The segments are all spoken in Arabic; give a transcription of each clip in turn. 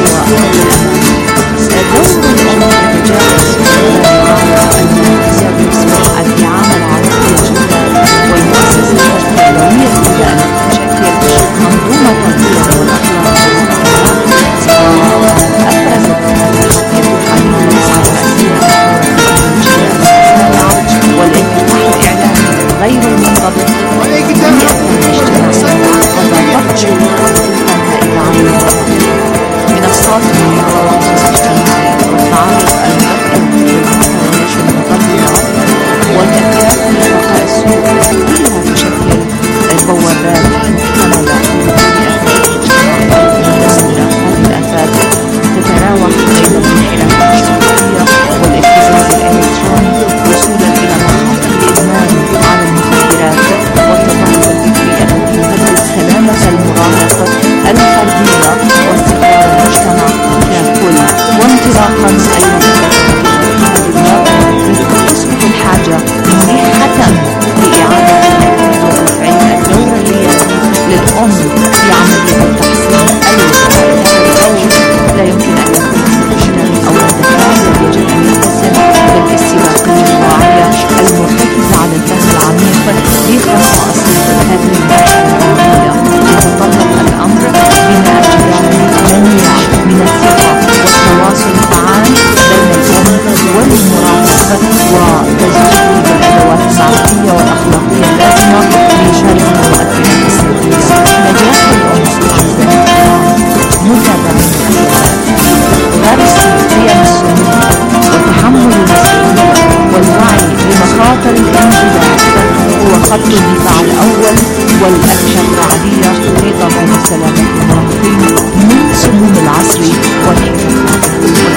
خط الدفاع الأول والأكثر فعالية في ضمان سلامة المراهقين من سموم العصر والحفاظ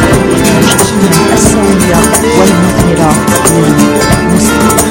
السوية والمثمرة للمستقبل.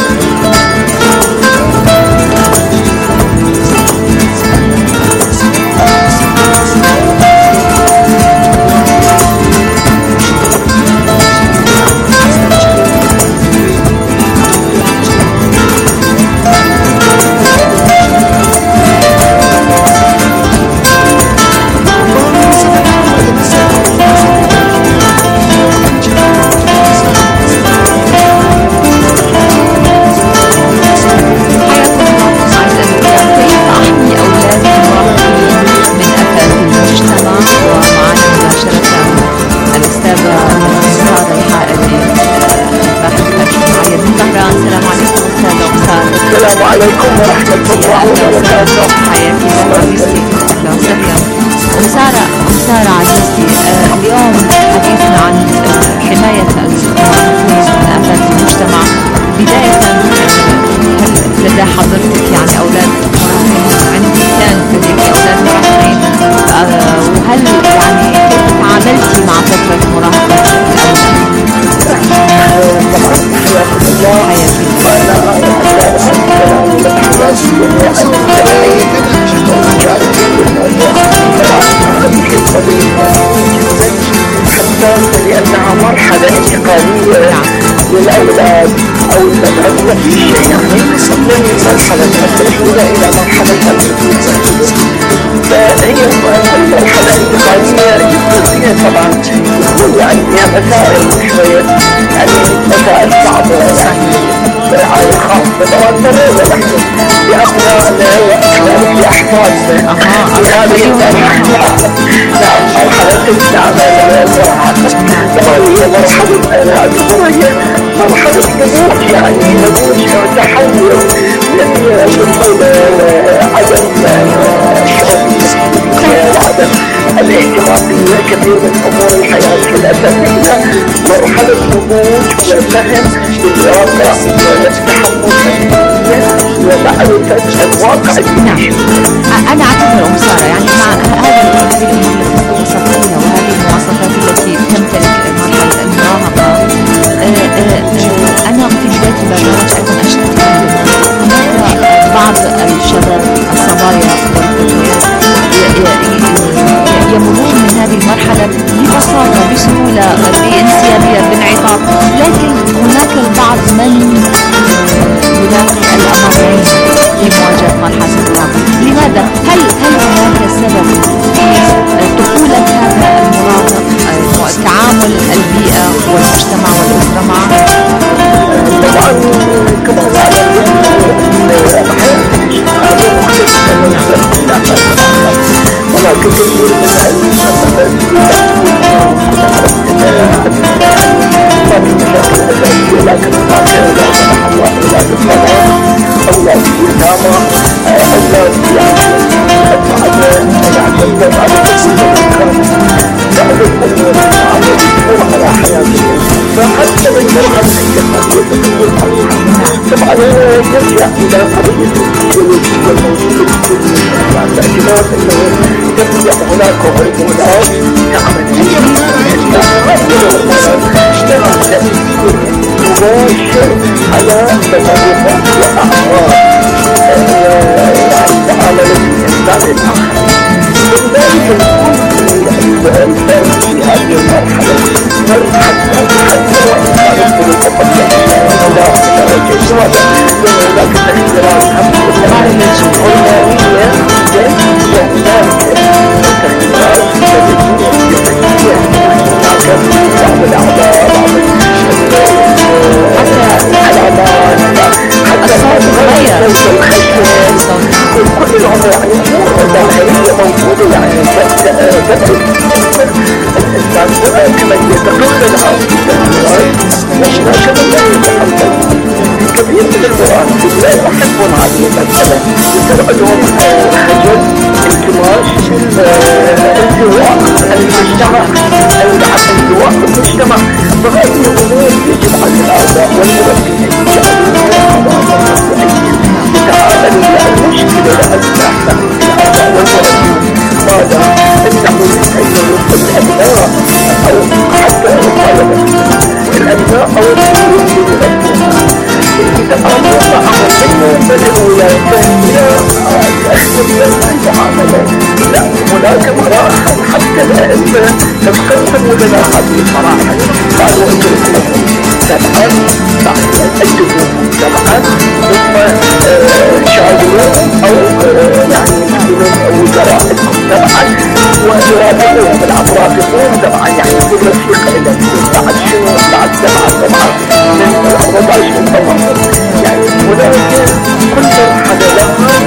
السلام عليكم ورحمة الله وبركاته. حياكي عزيزتي. أهلا وسهلا. أم سارة عزيزتي، اليوم حديثنا عن حماية المراهقين من آفات المجتمع. بداية هل لدى حضرتك يعني أولاد مراهقين؟ عندي كان لديك أولاد مراهقين، وهل يعني كيف تعاملتي مع فترة مراهقة الأولاد؟ طبعا حياكم الله. حياكي. لأنها مرحلة انتقالية للأولاد أو الأولاد في شيء يعني من مرحلة الطفولة إلى مرحلة البلوغ. فهي المرحلة الانتقالية جدا طبعا تكون يعني فيها مسائل شوية، يعني مسائل صعبة على خاصة طبعا نحن بأبنائنا بأحفادنا في هذه المرحلة. نعم مرحلة الاستعمال طبعا هي مرحلة هي مرحلة نضوج، يعني نضوج وتحول من عدم وعدم الاهتمام بكثير من امور الحياه الاساسيه، مرحله نضوج وفهم للواقع والتحمل ومعرفه الواقع. نعم. انا اعتذر ام ساره، يعني مع هذه الامور التي وصفتيها وهذه المواصفات التي تمتلك مرحله المراهقه، انا في بدايه البرنامج ايضا اشرت هناك بعض الشباب الصبايا والفتيات يمرون من هذه المرحلة ببساطة بسهولة بانسيابية بانعطاف، لكن هناك البعض من يلاقي الأمرين في مواجهة مرحلة المراهقة. لماذا؟ هل هناك سبب في طفولة هذا المراهق هذا تمرد وأعراض يعني معاملة الإنسان الآخر. من ذلك نكون الفرد في هذه المرحلة حتى وإن كانت بالفقط هناك تخيرات علمية كل العمر يعني ظاهرية موجودة يعني الإنسان هناك من يتقبلها وهناك من لا يتقبلها. كثير من المراهقين لا يحبون هذه المسألة، يصير عندهم خجل، انكماش، انزواء المجتمع، انزواء المجتمع. فهذه الأمور يجب على الآباء والمربين يتعاملوا مع المشكلة لأنها الآباء والمربين. ماذا إنه الأبناء أو حتى الطلبة الأبناء أو الأبناء يتعاملوا معهم من الأولاد لا هناك مراحل حتى الأئمة تقسموا لنا هذه المراحل. قالوا ادرسوا سبعا بعدين ادبوهم سبعا ثم شاوروهم أو يعني يكونون وزرائكم سبعا ويراقبوهم الأطرافهم سبعا يعني كل رفيق إلى بعد شنو بعد سبعة من 14 طبعا يعني هناك كل مرحلة لها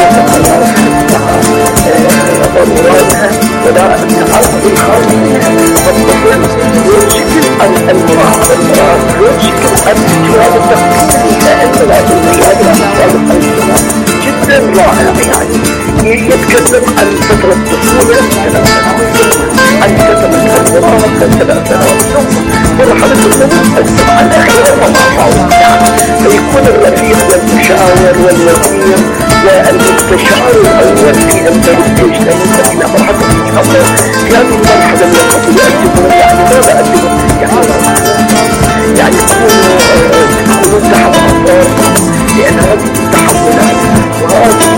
ضروراتها ولا التعرض الخاص بها. فالطفل يشكل عن المراهق يشكل عن جواب التفكير لأن لا يمكن جدا رائع يعني يتكلم عن فترة الطفولة 3 سنوات عن فترة المراهقة 3 سنوات ثم مرحلة النمو السبعة الأخيرة وما يعني فيكون الرفيق والمشاور والوزير والمستشار الأول في الجيش لأنه إلى مرحلة الخبرة في هذه المرحلة التي يقدمون يعني ماذا أقدمون يعني تكونون تحت أنظار لأن هذه التحولات وهذه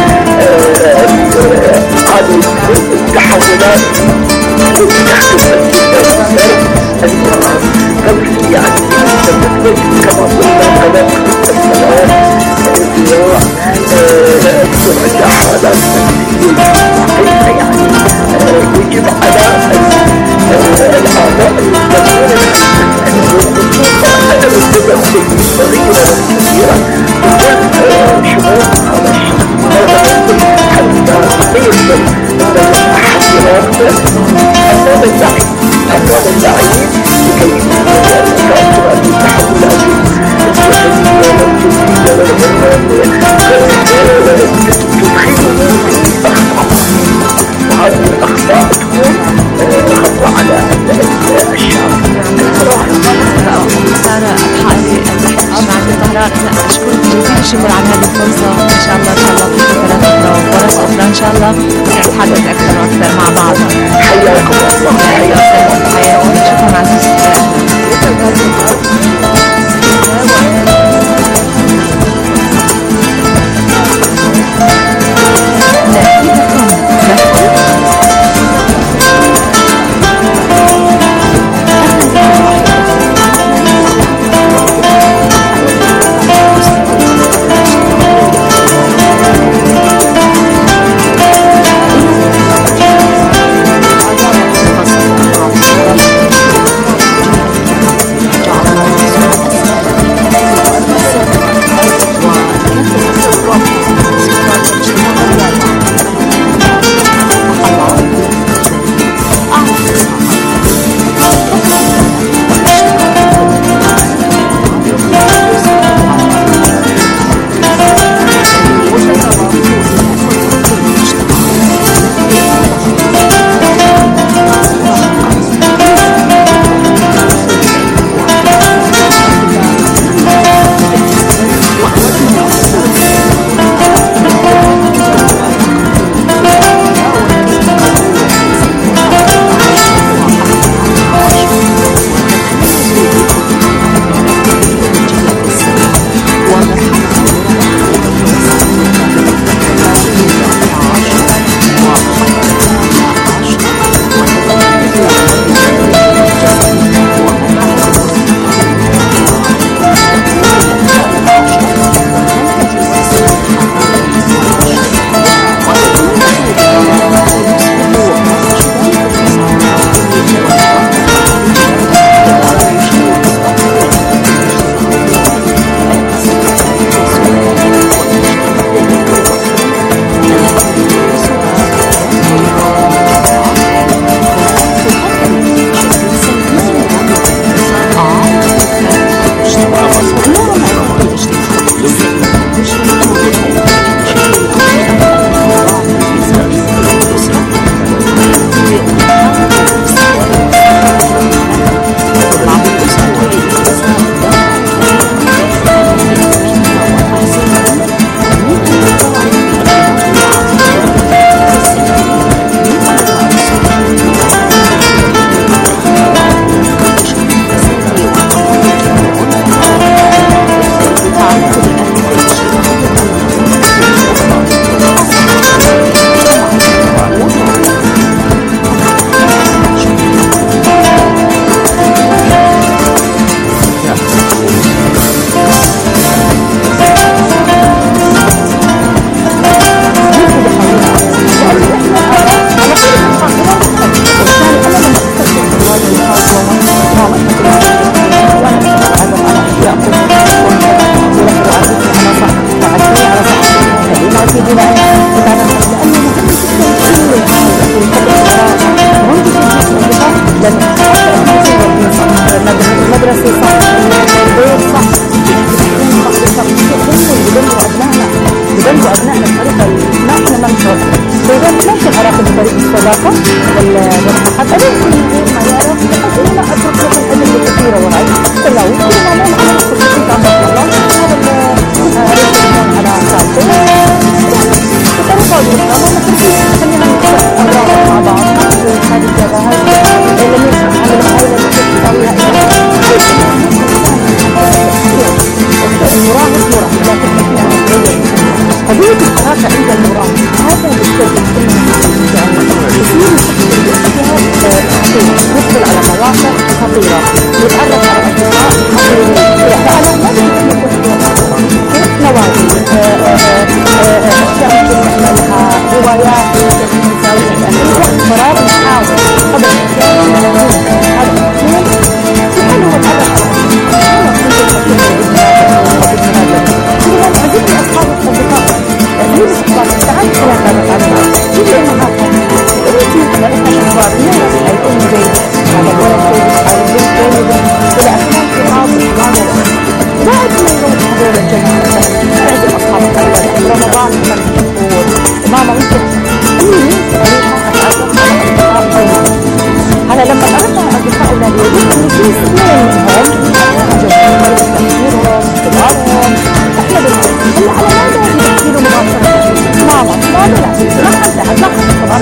التحولات تحدث قبل يعني كما قلنا قدم السلام الزراع سرعة حالات حقيقة يعني يجب على الآباء المسؤولين أن يوقفوا عدم التدخل صغيرة كبيرة بكل شمول هذا الشيء. حتى يصل أن أحد يراقب أمام الداعي لكي تأثر التحولات السياسية والجنسية والعلمانية تدخله في أخطاء وهذه الأخطاء تكون خطوة على الشعب. سارة أبحاثي معك الطهران أنا أشكرك جزيل الشكر على هذه الفرصة. إن شاء الله في حلقات أخرى وفرص أخرى إن شاء الله نتحدث أكثر وأكثر مع بعض. حياكم الله. حياكم. شكرا عزيزتي. الناس الأم جيدة، هذا الولد جيد، هذا البنت جيدة، إلى آخره في حاضر هذا بعد من يوم هذول الجماعة بعد أصحاب رمضان كان مشهور ماما ممكن أنا لما أردنا أصدقائنا اليوم إن في اثنين منهم جمهور تفكيرهم كبارهم إحنا بنقول على ماذا يفكروا مباشرة ماما ماذا لا ما حد طبعا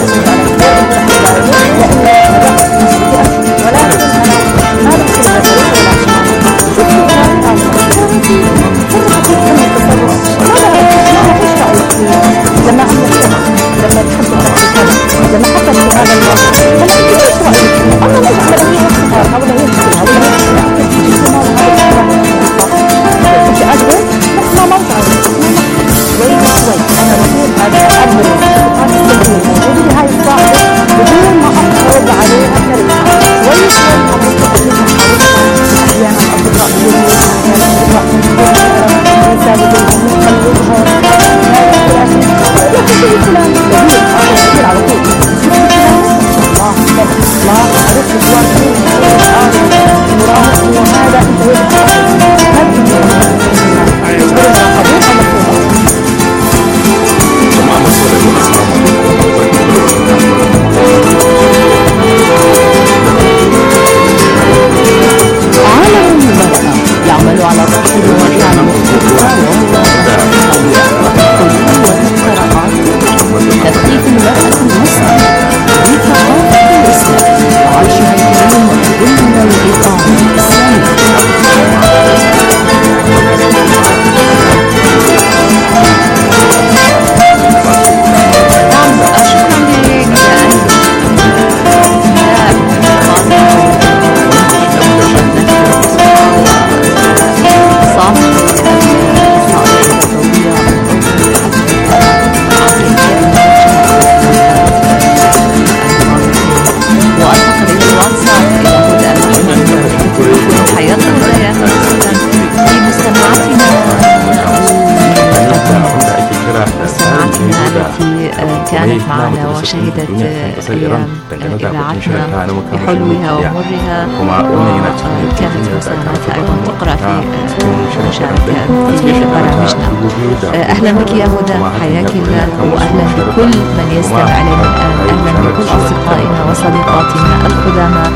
كانت معنا وشهدت أيام إذاعتنا بحلوها ومرها، وكانت مساهماتها أيضا تقرأ في مشاركة في برامجنا. أهلا بك يا هدى، حياك الله، وأهلا بكل من يستمع إلينا الآن، أهلا بكل أصدقائنا وصديقاتنا القدامى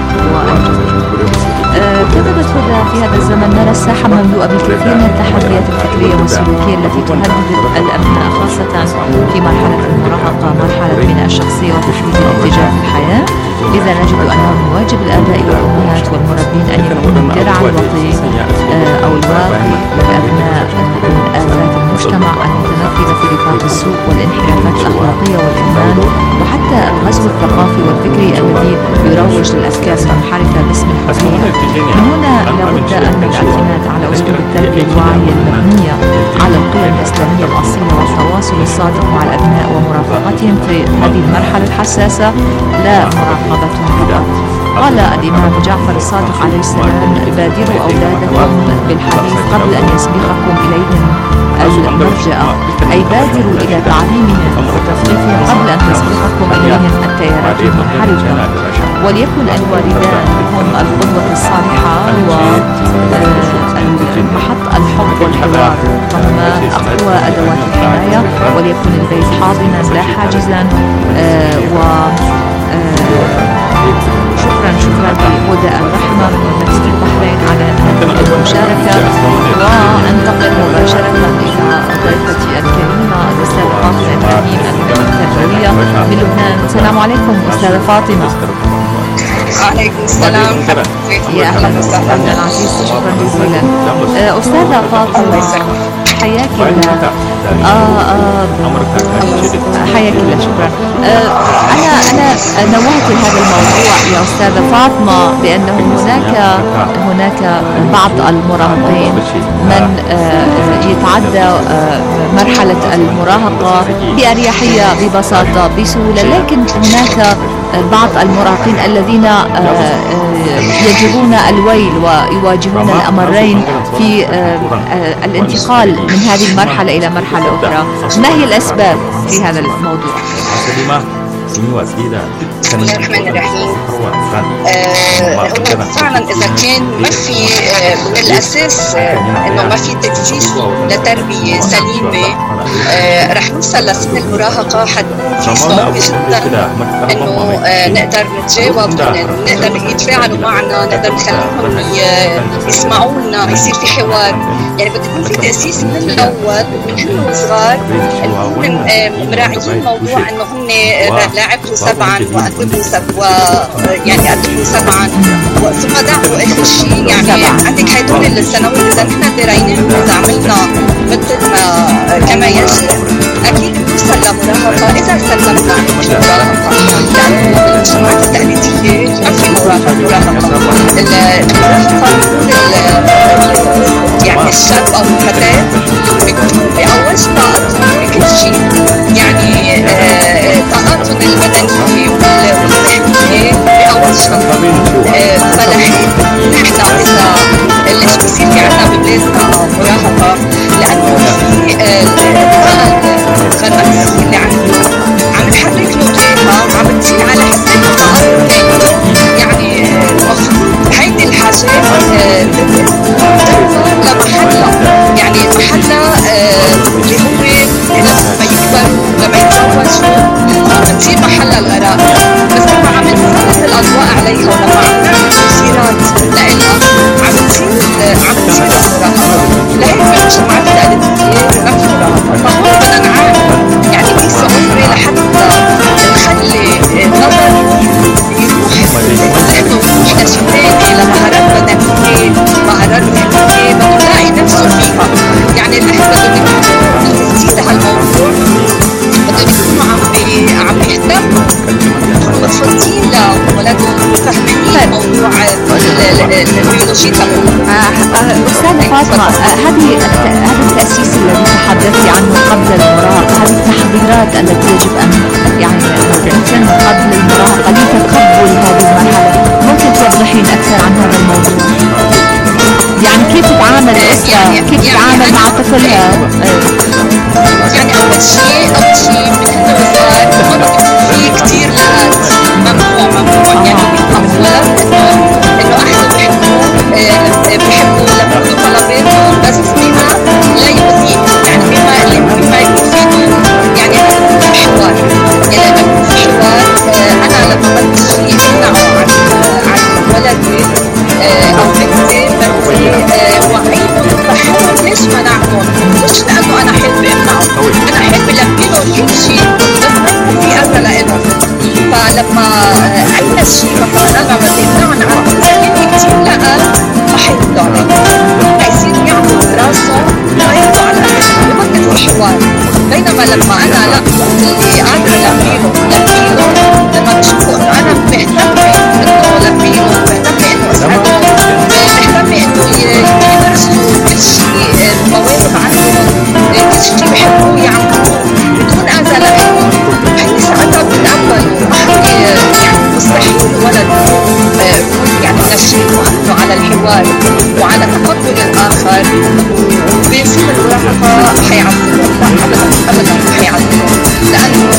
كتبت هدى: في هذا الزمن نرى الساحة مملوءة بالكثير من التحديات الفكرية والسلوكية التي تهدد الأبناء، خاصة في مرحلة المراهقة، مرحلة بناء الشخصية وتحديد الاتجاه في الحياة. لذا نجد أنه من واجب الآباء والأمهات والمربين أن يكونوا الدرع الوطني أو الواقي للأبناء من آفات المجتمع المتمثلة في رفاق السوء والانحرافات الأخلاقية والإدمان، وحتى الغزو الثقافي والفكري الذي يروج للأفكار المنحرفة باسم الحرية. من هنا لابد أن الاعتماد على أسلوب التربية الواعية المبنية على القيم الإسلامية الأصيلة والتواصل الصادق مع الأبناء ومرافقتهم في هذه المرحلة الحساسة، لا مراقبتهم فقط. قال الإمام جعفر الصادق عليه السلام: بادروا أولادكم بالحديث قبل أن يسبقكم إليهم المرجأة، أي بادروا إلى تعليمهم وتثقيفهم قبل أن تسبقكم إليهم التيارات المنحرفة. وليكن الوالدان هم القدوة الصالحة ومحط الحب والحوار، ثم أقوى أدوات الحماية، وليكن البيت حاضنا لا حاجزا. شكرا لهدى الرحمة من مملكة البحرين على هذه المشاركة. وأنتقل مباشرة إلى ضيفتي الكريمة الأستاذة فاطمة إبراهيم التربوية من لبنان. السلام عليكم أستاذة فاطمة. وعليكم السلام. يا أهلا وسهلا العزيز، شكرا جزيلا. أستاذة فاطمة حياك الله. حياك الله، شكرا. أنا نوهت لهذا الموضوع يا أستاذة فاطمة بأنه هناك بعض المراهقين من يتعدى مرحلة المراهقة بأريحية، ببساطة، بسهولة، لكن هناك بعض المراهقين الذين يجرون الويل ويواجهون الأمرين في الانتقال من هذه المرحلة إلى مرحلة أخرى. ما هي الأسباب في هذا الموضوع؟ بسم الله الرحمن الرحيم. هو فعلا اذا كان ما في من الاساس انه ما في تاسيس لتربيه سليمه، رح نوصل لسن المراهقه حتكون في صعوبه جدا انه نقدر نتجاوب، نقدر يتفاعلوا معنا، نقدر نخليهم يسمعوا لنا، يصير في حوار. يعني بده يكون في تاسيس من الاول من هن صغار، نكون مراعيين موضوع انه هن لاعبوا سبعا وأدبوا يعني أدبوا سبعا ثم دعوا آخر شيء. يعني عندك هدول السنوات إذا نحن درايناهم وإذا عملنا مثل ما كما يجب أكيد بنوصل لمراهقة إذا سلمنا المراهقة، لأنه بالمجتمعات التقليدية ما في مراهقة. يعني الشاب أو الفتاة بيكونوا بأول طاقتهم بكل شيء، يعني طاقتهم البدنية والذهنية بأول شهر. فلحين نحن إذا ليش بصير في عنا ببلادنا مراهقة؟ لأنه في الغرائز اللي عنده عم نحرك له إياها، عم بتصير على حساب الطاقات الثانية. يعني المفروض هيدي الحاجات لمحلها، يعني محلها اللي هو لما يكبروا لما يتزوجوا بتصير محلها الغرائز. بس لما عم نسلط الأضواء عليها ولما عم نعمل تفسيرات لإلها عم بتصير مراهقة. لهيك بالمجتمعات التقليدية ما في مراهقة، فهون بدنا نعاني. يعني في صعوبة لحتى نخلي النظر يروح لشيء لمهارات بدنية، مهارات ذهنية بده يلاقي نفسه فيها. يعني الأهل بدهم يكونوا نزيد هالموضوع، بدهم يكونوا عم يهتموا متفضلين لولادهم، فهمانين موضوع البيولوجي تبعهم. أستاذة فاطمة، هذا التأسيس الذي تحدثت عنه قبل المراهقة، هذه التحضيرات التي يجب أن يعني تتم قبل المراهقة لتقبل هذه المرحلة، ممكن توضحين أكثر عن هذا الموضوع؟ يعني كيف تتعامل الأسرة، كيف تتعامل مع طفلها؟ يعني أول شيء من هنا وصغار في كتير لغات ممنوع يعني أولا إنه أهله بيحبوا لما طلباتهم بس بما لا يؤذيه، يعني بما يفيده. يعني هذا بيكون حوار، يعني لما يكون في حوار أنا لما بدي شيء أمنعه عن ولدي أو بنتي بدي وعيهم بحاول ليش منعهم، مش لأنه أنا حابة أمنعهم، أنا حابة لبيهم كل شيء بس ما في أذى لإلهم. فلما أي شيء مثلا أنا بدي أمنعهم عنه يعني كتير ما حيردوا عليه، حيصيروا يعملوا دراسة ويردوا على أهلهم وبدأ في حوار. بينما لما أنا لا اللي قادرة لبيهم لما بشوفوا إنه أنا مهتمة إنه لبيهم، مهتمة إنه أسعدهم، مهتمة إنه يدرسوا كل شيء، مواهب عندهم، كل شيء بيحبوه يعملوه بدون أذى لإلهم، هي ساعتها بتقبلوا. يعني مستحيل ولد يعني نشيطه عنه على الحوار وعلى تقبل الآخر وبيصير المراهقة حيعذبه. لا أبدا حيعذبه، لأنه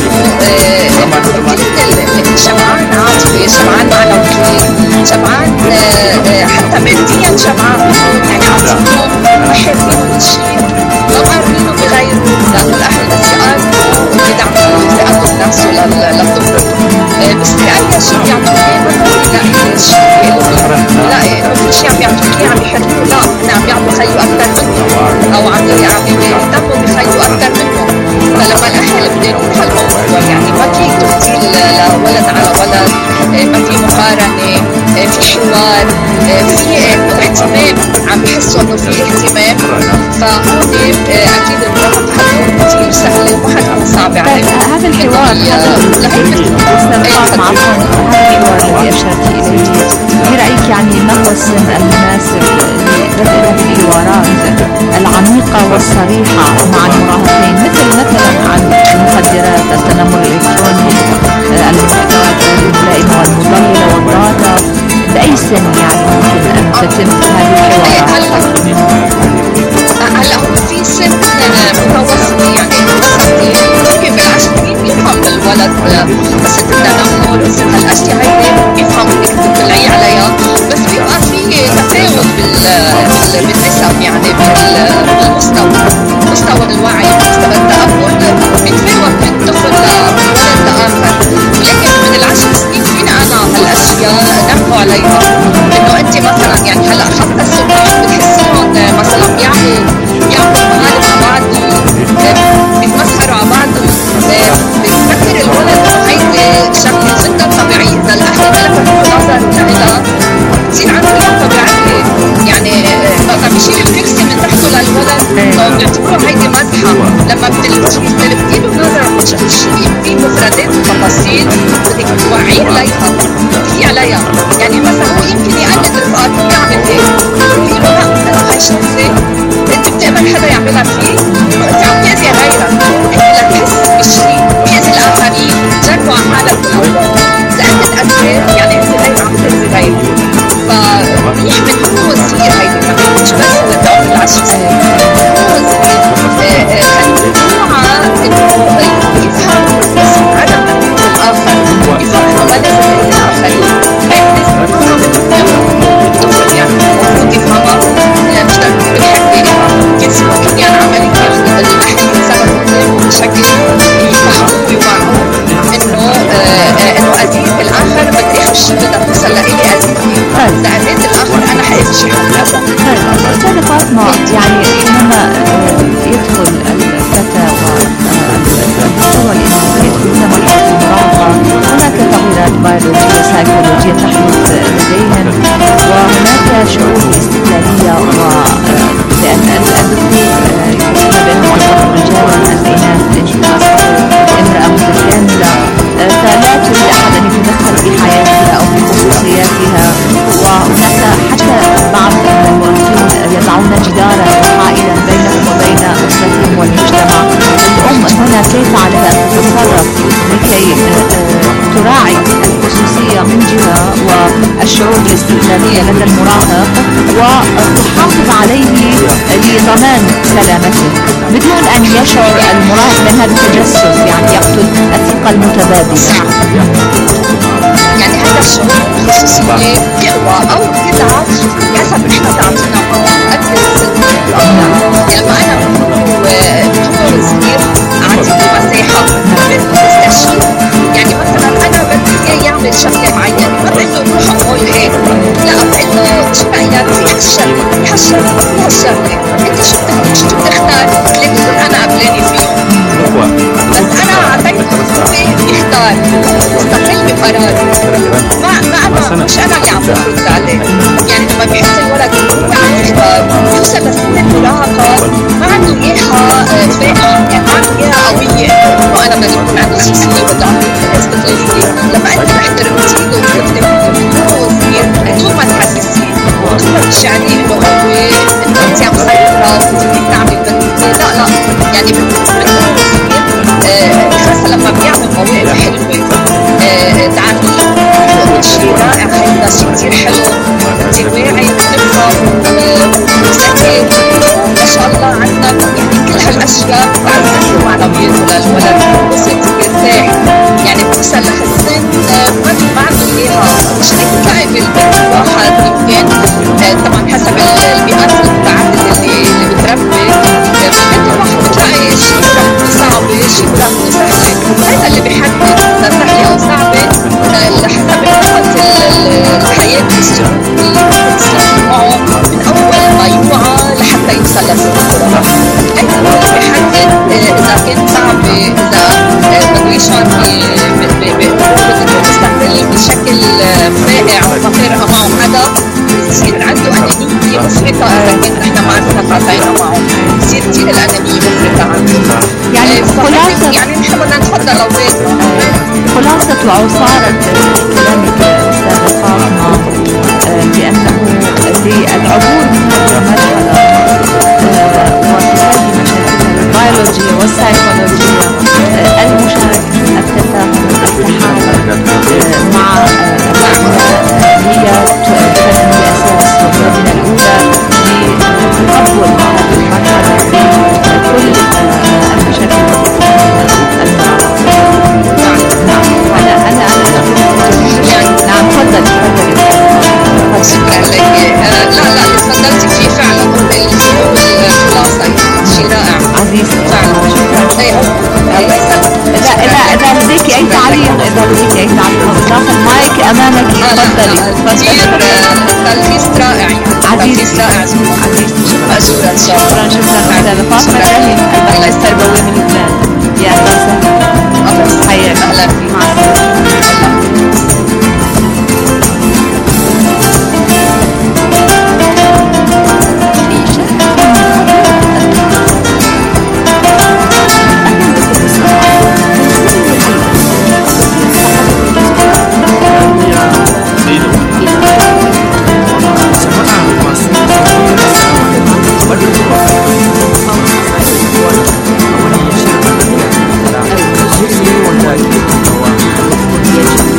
شبعان عاطفي، شبعان معنوي، شبعان حتى ماديا شبعان. يعني عاطفيهم ما حابين شيء، ما قارنينه بغيره، لأنه الأهل بس يقارنوا يدعموا نفسه للطفل. بس أي شيء بيعطوه مثلا لا شيء لا كل شيء عم يعطوه عم يحبوه، لا هن عم يعطوا خيو أكثر منه أو عم يهتموا بخيو أكثر منه. فلما الأهل بديروا هالموضوع يعني ما في تفضيل لولد على ولد، ما في مقارنة، في حوار، في اهتمام، عم بحسوا إنه في اهتمام. فهون أكيد المراهقة حتكون كثير سهلة وما حتكون صعبة عليهم. هذا الحوار الذي أشرت إليه برأيك يعني ما هو السن المناسب لبدء الحوارات العميقة والصريحة مع المراهقين، مثلا عن المخدرات، التنمر الإلكتروني، المحتوى الملائمة والمضللة والضارة؟ بأي سن يعني ممكن أن تتم هذه الحوارات؟ هلا هو في سن متوسط، يعني وسطي، ممكن بالعشرين يفهم الولد، بس بينبهوا عليها، انه انت مثلا يعني هلا حتى الصبيان بتحسيهم مثلا بيعملوا مقالب مع بعضهم، بيتمسخروا على بعضهم، بتفكر الولد انه هيدي شكل جدا طبيعي. اذا الاهل ما لفتوا نظر لها بتصير عنده رياضه طبيعيه، يعني وقت بيشيل الكرسي من تحته للولد بيعتبروها هيدي مزحه. لما بتلفتي له نظر بتشوفي في مفردات وتفاصيل بدك توعيه عليها، تحكي عليها. يعني مثلا هو يمكن يقلد رفقات بيعمل هيك، تقولي له لا انا هاي شغله انت بتقبل حدا يعملها فيك، انه انت عم تاذي غيرك، انت لتحس بالشيء بيأذي الاخرين جربوا على حالك بالاول، اذا انت تأذي يعني انت غير عم تأذي غيرك. فمنيح من هو صغير هيدي كمان، مش بس بعمر ال10 سنين، هو صغير خلوها انه يفهم عدم مقبول الاخر، يفهم انه ما لازم يأذي الاخرين، هيك لازم الطفل يعني المفروض يفهمها، مش ضروري بالحكي كيف ممكن يعني عملي كيف الاهل يتصرفوا قدامه بشكل يفهموا ويوعوا انه اذية الاخر بالاخر شو بدها توصل لإلي اذيتني، اذا اذيت الاخر انا حأذي شي حدا. أستاذة فاطمة، يعني حينما يدخل الفتى والمستوى الإنساني يدخلون مرحلة المراهقة هناك تغييرات بيولوجية سيكولوجية تحدث لديهم، وهناك شعور باستقلالية، لأن الدكتور يفصل بينهم أصبحوا رجالا الإناث أصبحوا امرأة متكاملة، فلا تريد أحد أن يتدخل في حياتها أو في خصوصياتها. وهناك حتى بعض المراهقين يضعون جدارا وحائلا بينهم وبين أسرتهم والمجتمع. الأم هنا كيف عليها أن تتصرف لكي تراعي الخصوصية من جهة والشعور بالاستقلالية لدى المراهق وتحافظ عليه لضمان سلامته بدون أن يشعر المراهق بأن هذا تجسس يعني يقتل الثقة المتبادلة. يعني هذا الشعور بالخصوصية يقوى أو يضعف حسب إحنا ضعفنا قد السن. لما أنا بكون صغير أعطيته مساحة بستشير، يعني مثلا أنا بدي إياه يعمل شغلة معينة، ما بقول له روح أقول هيك، لا بقول له شو رأيك في هالشغلة في هالشغلة في هالشغلة، أنت شو بتختار؟ اللي بكون أنا قبلاني فيهم، بس أنا أعطيته هو يختار مستقل بقراره، ما أنا مش أنا اللي عم برد عليه. يعني لما بيحس الولد إنه هو عم يختار يوصل لسن المراهقة ما عنده إياها فائقة، يعني ما عنده إياها قوية إنه أنا بدي يكون عندي خصوصية وبدي أعطيه أثبت لي. لما أنت احترمتي له وكتبتي هو صغير طول ما تحسسيه طول ما تشعريه إنه هو إنه أنت عم مسيطرة وبدك تعمل بدك لا يعني من هو صغير خاصة لما بيعمل مواقف حلوة تعرفي أول شيء رائع، هيدا شيء كتير حلو، كتير واعي بتفهم وذكي ما شاء الله عندنا يعني كل هالأشياء بتعزز معنوياته للولد بصير يرتاح. يعني بتوصل لهالسن ما عنده إياها، مش هيك بتلاقي بالبيت الواحد يمكن طبعا حسب البيئات المتعددة اللي بتربي بالبيت الواحد بتلاقي شيء براحته صعبة شيء براحته سهلة، هذا اللي بيحدد إذا سهلة أو صعبة لحسب نمط الحياة والسلوك اللي بتصير معه من أول ما يوعى لحتى يوصل لسن المراهقة. هذا هو اللي بيحدد إذا كانت صعبة، إذا بده يشعر مستقل بشكل فائع وفقير معه حدا يصير عنده أنانية مفرطة. إذا كان نحن ما عندنا قاطعين معه يصير كتير الأنانية مفرطة عنده. يعني خلاصة يعني نحن بدنا نتفضل أولادنا. خلاصة وعصارة كلامك أستاذة فاطمة بأنه للعبور من هذه المرحلة وتفادي مشاكل البيولوجية والسيكولوجية المشاركة التفاهم التحالف مع أبنائنا هي تؤدي بأساس خطوتنا الأولى لتقبل هذه المرحلة بكل المشاكل التي نعم. أنا نعم تفضل. تفضلي تلخيص رائع يعني تلخيص رائع مأزورة إن شاء الله. شكرا أستاذة فاطمة إبراهيم الباحثة التربوية من لبنان. يا أهلا وسهلا. حياك. أهلا فيك. مع السلامة. Awalnya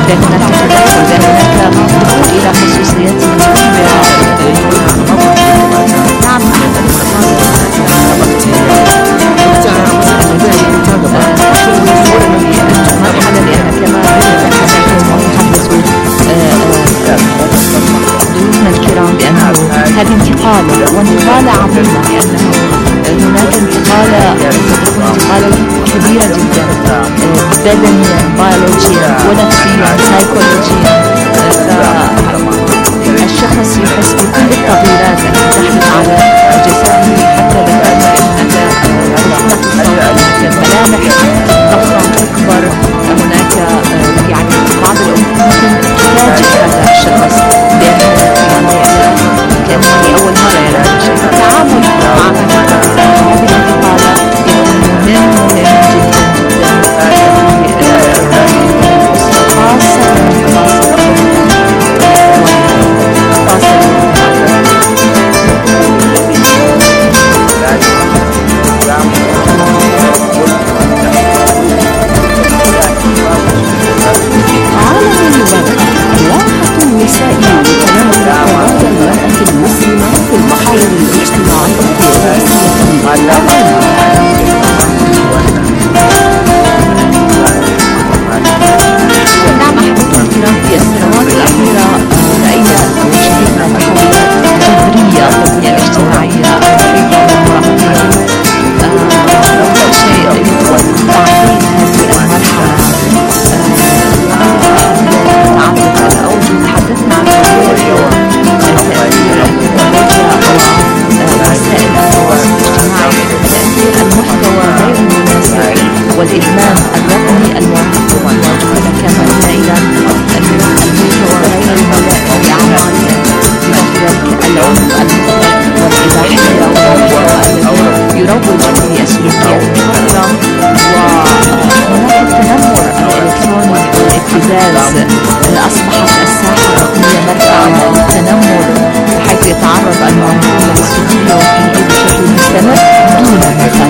بأن هناك تدخل، بأن هناك دخول إلى خصوصيته نعم مرحلة لأن كما تحدثوا ضيوفنا الكرام بأنه هذه انتقالة وانتقالة عظيمة، لأنه هناك انتقالة كبيرة جدا بدنيا بيولوجيا ونفسيا سايكولوجيا، فالشخص يحس بكل التغييرات التي تحدث على جسده. حتى ذكرنا هناك ملامح ضخمة تكبر، هناك يعني بعض الأمور ممكن تفاجئ هذا الشخص بأنه كأنه أول مرة يرى شيء. التعامل مع هذه الانتقالة يكون مهم جدا والإدمان الرقمي المواجه كما أيضا المحتوى غير الملائم بأعمال العنف والإباحية والذي يروج في السلوكيات الخطرة، وهناك التنمر الإلكتروني والابتزاز. أصبحت الساحة الرقمية مرفعا للتنمر بحيث يتعرض المراهقون للسخرية والتهديد بشكل مستمر دون مثل،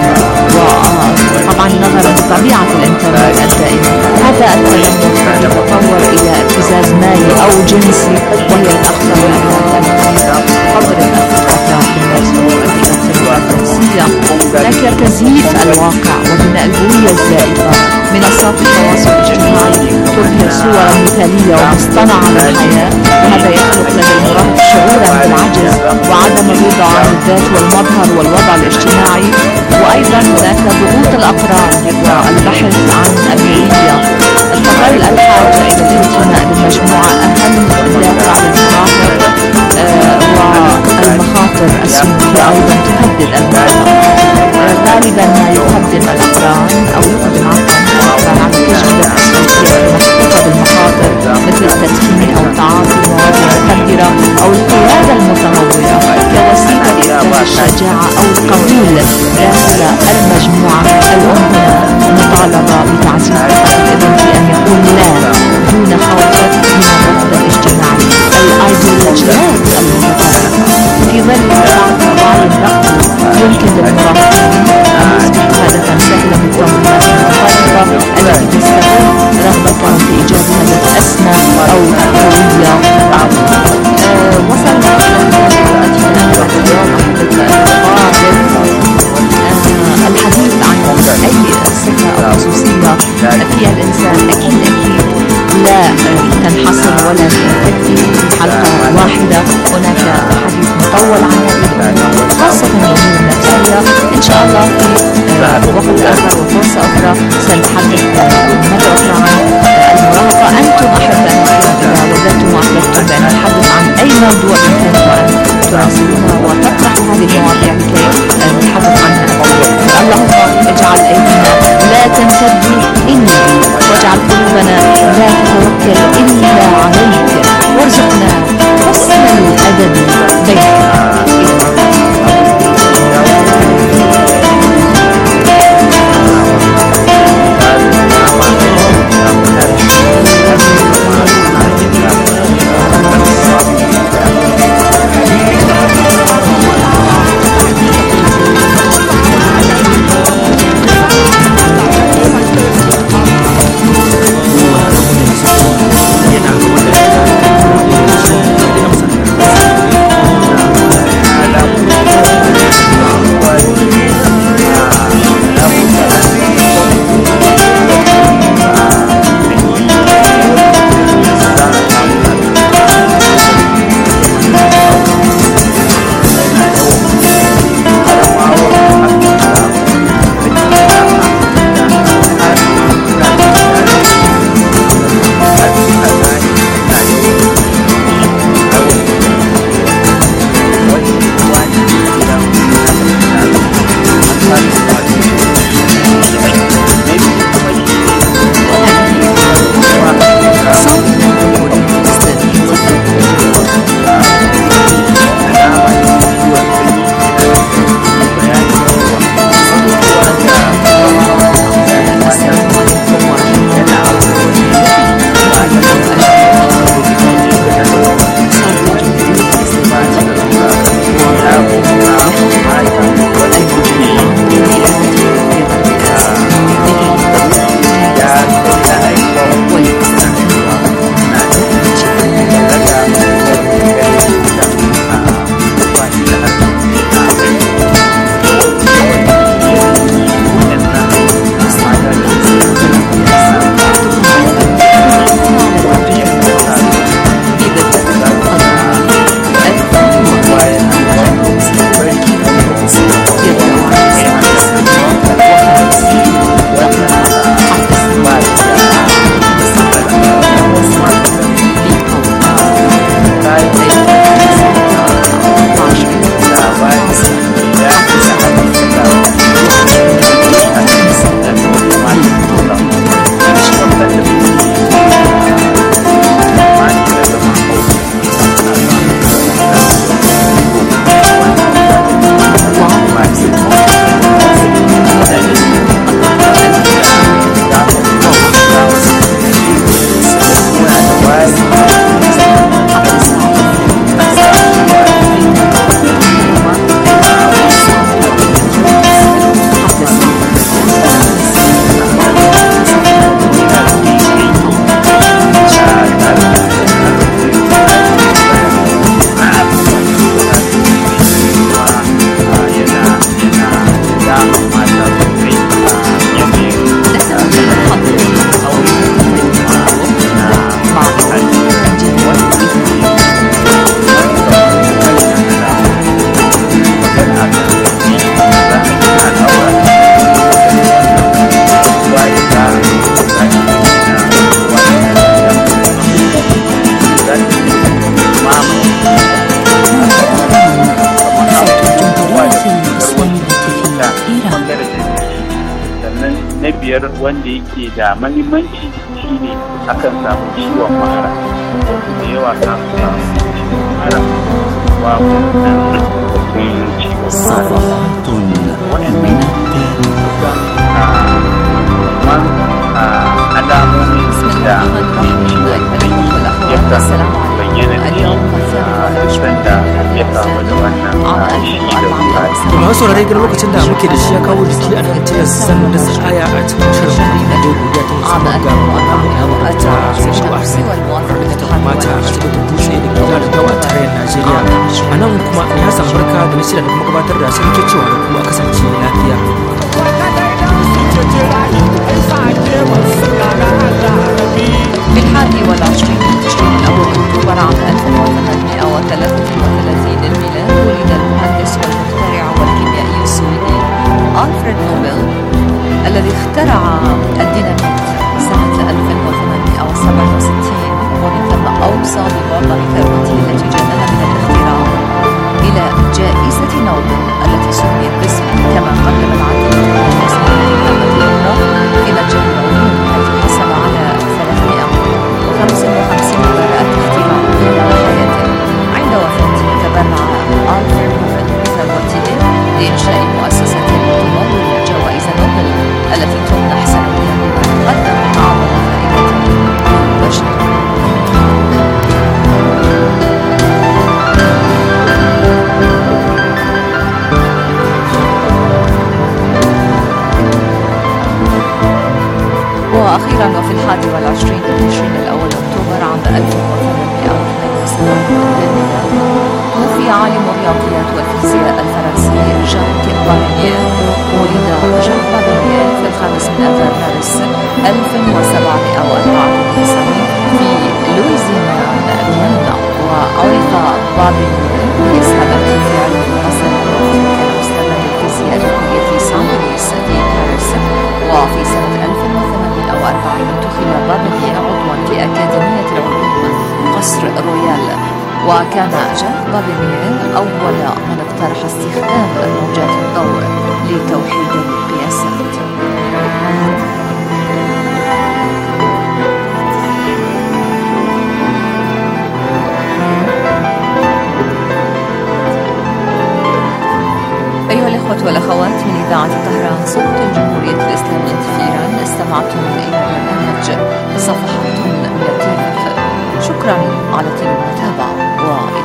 وطبعا نظرا لطبيعة الانترنت الدائمة هذا التنمر يتطور إلى ابتزاز مالي أو جنسي، وهي الأخطر من تضرب الأفراد بالنفس والتربية النفسية. هناك تزييف الواقع وبناء الهوية الزائفة. منصات التواصل الاجتماعي تظهر صورا مثالية ومصطنعة للحياة، وهذا يخلق لدى المراهق شعورا بالعجز وعدم الرضا عن الذات والمظهر والوضع الاجتماعي. وأيضا هناك ضغوط الأقران والبحث عن الهوية. تظل الحاجة إلى الانتماء للمجموعة أهم دافع للمراهق، والمخاطر السلوكية أيضا تهدد المراهق. غالبا ما يقدم الأقران أو يقدم الأقران على تجربة السلوكية المحيطة بالمخاطر مثل التدخين أو تعاطي المواد المخدرة أو القيادة المتهورة كوسيلة لإفراز الشجاعة أو القبول داخل المجموعة. الأم هنا مطالبة بتعزيز الابن في أن يقول لا دون خوف من الرفض الاجتماعي. الأيديولوجيات المتطرفة في ظل بعض الوقت يمكن للمراهقين أن يصبحوا هدفا سهلا للتنظيمات المتطرفة التي تستغل رغبتهم في إيجاد هدف أسمى أو هوية أعظم. وصلنا إلى حلقتنا اليوم الحديث عن أي صفة أو خصوصية فيها الإنسان أكيد لا تنحصر ولا تكفي حلقة واحدة. هناك حديث مطول عن خاصة الأمور النفسية. إن شاء الله في وقت آخر وفرصة أخرى سنتحدث مرة أخرى عن المراهقة. أنتم أحبائي إذا وجدتم وأحببتم بأن نتحدث عن أي موضوع بإمكانكم أن تراسلونا وتطرحوا هذه المواضيع لكي نتحدث عنها. اللهم اجعل أيدينا لا تمتد إلي، واجعل قلوبنا لا تتوكل إلا عليك، وارزقنا حسن الأدب بيننا. wanda yake da mahimmanci shine akan samu ciwon mara da yawa samu ciwon mara babu ciwon mara alamomin da ya kan bayyana da sanda ya kawo da wannan shi da masu saurare ga lokacin da muke da shi ya kawo jiki a nan tilas san da aya a cikin shirin da godiya ta musamman ga ta sai mata a cikin tushe da gida da dawa tarayyar Najeriya a nan kuma ya san barka da nishira da kuma gabatar da sun cewa da kuma kasance lafiya. في 21 من تشرين الأول أكتوبر عام 1833 للميلاد ولد المهندس والمخترع والكيميائي السويدي ألفريد نوبل الذي اخترع الديناميت سنة 1867 ومن ثم أوصى بمعظم ثروته التي جناها من الاختراع إلى جائزة نوبل التي سميت باسمه كما قدم العديد من المسلمين الأخرى في مجال العلوم التي حصل على 355 براءة اختراع خلال حياته. عند وفاته تبرع ألفريد نوبل بثروته لإنشاء مؤسسة تمول جوائز نوبل التي تمنح سنويا بما يقدم من أعظم فائدة للبشر. وأخيرا وفي 21 من تشرين الأول أكتوبر عام 1872 توفي عالم الرياضيات والفيزياء الفرنسي جاك بارنيير. ولد جاك بارنيير في 5 من آذار مارس 1794 في لويزيانا فيينا. وعرف بارنيير بإسهاماته في علم الرصد وكان أستاذا للفيزياء في كلية سان لويس في باريس. وفي سنة 1840 انتخب بارنيير عضوا في أكاديمية العلوم قصر رويال. وكان جاك بارنيير أول من اقترح استخدام موجات الضوء لتوحيد القياسات. أيها الإخوة والأخوات من إذاعة طهران صوت الجمهورية الإسلامية في إيران، استمعتم إلى برنامج صفحات من التاريخ. شكرا على طيب المتابعة وإلى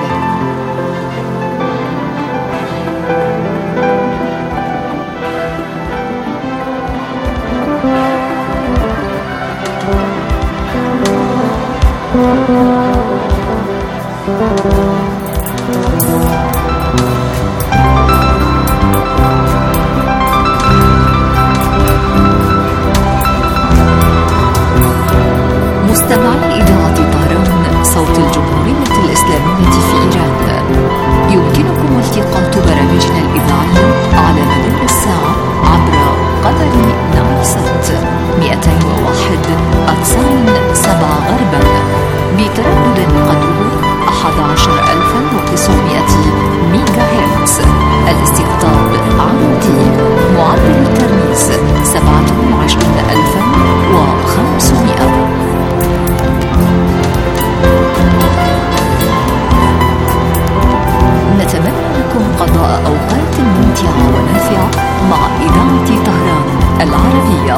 مستمعي إذاعة طهران صوت الجمهورية الإسلامية في العربية.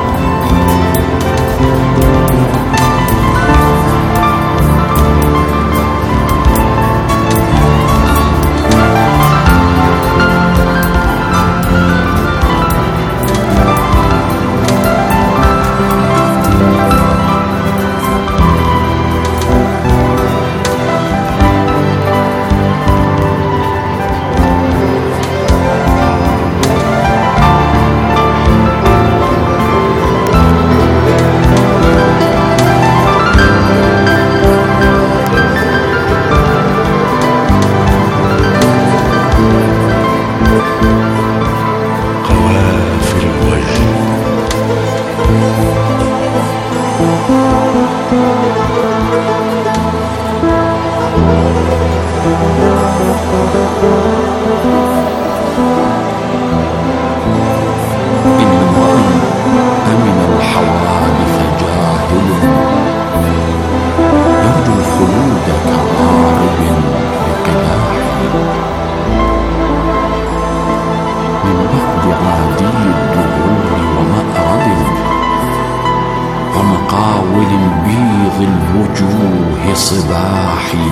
صباحي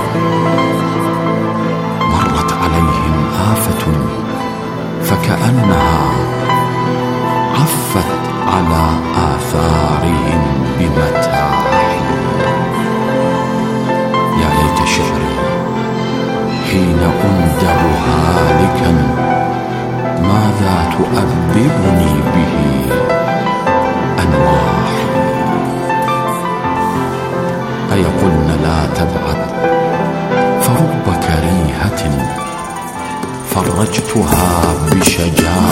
مرت عليهم آفة فكأنها عفت على آثارهم بمتاعي. يا ليت شعري حين أندب هالكا ماذا تؤببني به أنواحي. أيقولن لا تبعد فرب كريهة فرجتها بشجاعة